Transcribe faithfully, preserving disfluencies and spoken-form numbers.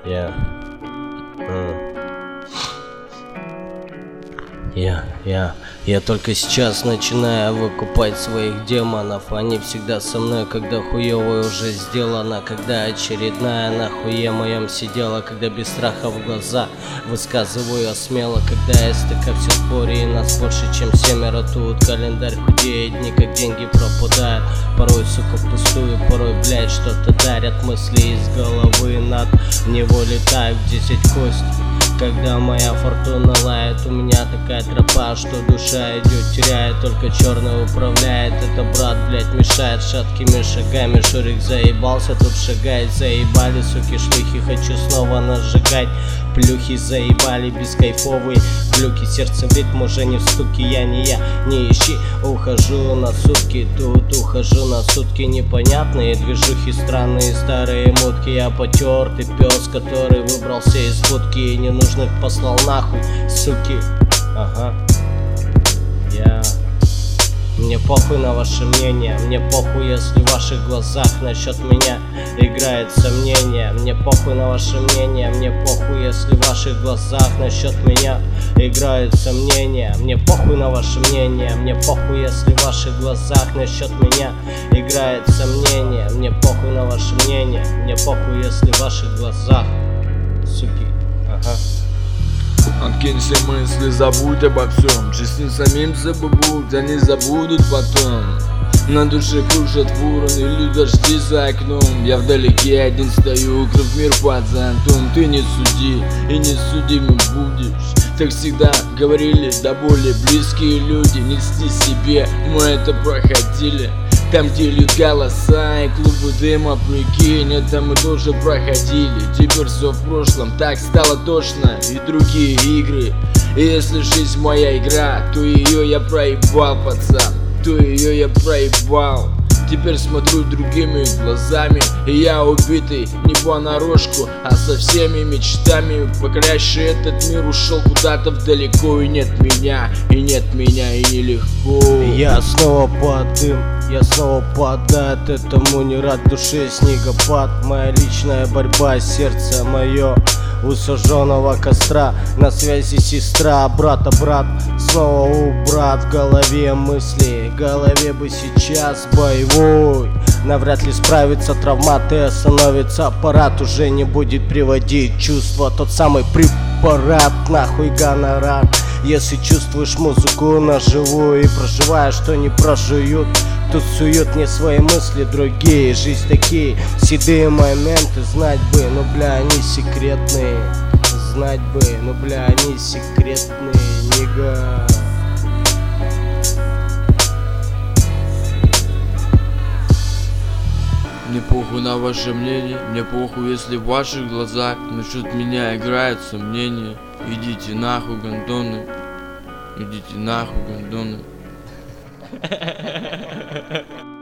Я, я, я, я только сейчас начинаю выкупать своих демонов. Они всегда со мной, когда хуёвое уже сделано, когда очередная нахуе моем сидела, когда без страха в глаза высказываю я смело, когда я стыка все споре и нас больше, чем семеро тут. Календарь худеет, дни как деньги пропадают, порой, сука, впустую, порой, блядь, что-то дарят. Мысли из головы над него летают в десять кость. Когда моя фортуна лает, у меня такая тропа, что душа идет, теряет, только черный управляет. Это брат, блять, мешает шаткими шагами. Шурик заебался, тут шагает, заебали, суки, шлюхи, хочу снова нажигать. Плюхи заебали, бескайфовые глюки, сердце в ритм уже не в стуке. Я не я, не ищи, ухожу на сутки, тут ухожу на сутки. Непонятные движухи, странные старые мутки. Я потертый пес, который выбрался из будки и ненужных послал нахуй, суки. Ага. Я... Мне похуй на ваше мнение, мне похуй, если в ваших глазах насчет меня играет сомнение. Мне похуй на ваше мнение, мне похуй, если в ваших глазах насчет меня играет сомнение. Мне похуй на ваше мнение, мне похуй, если в ваших глазах насчет меня играет сомнение. Мне похуй на ваше мнение, мне похуй, если в ваших глазах, суки. Ага. Откинь все мысли, забудь обо всем. Жизнь самим забудут, они забудут потом. На душе кружат вороны, льют дожди за окном. Я вдалеке один стою, укрыв мир под зонтом. Ты не суди и не судим будешь. Так всегда говорили, да более близкие люди. Не льсти себе, мы это проходили. Там, где льют голоса и клубы дыма, прикинь, это мы тоже проходили. Теперь все в прошлом, так стало тошно, и другие игры. И если жизнь моя игра, то ее я проебал, пацан, то ее я проебал. Теперь смотрю другими глазами, и я убитый не понарошку, а со всеми мечтами. Покоряющий этот мир ушел куда-то вдалеко, и нет меня, и нет меня, и нелегко. Я снова под дым, я снова поддат этому, не рад душе снегопад. Моя личная борьба, сердце мое у сожженного костра. На связи сестра, брата брат, снова у брат. В голове мысли, в голове бы сейчас боевой. Навряд ли справится травмат и остановится аппарат. Уже не будет приводить чувства тот самый препарат, нахуй гонорар. Если чувствуешь музыку наживую и проживаешь, что не прожуют, тут суют не свои мысли другие. Жизнь такие седые моменты, знать бы, ну бля, они секретные. Знать бы, ну бля, они секретные, нига. Мне похуй на ваше мнение, мне похуй, если в ваших глазах насчет меня играет сомнение. Идите нахуй, гондоны, идите нахуй, гондоны.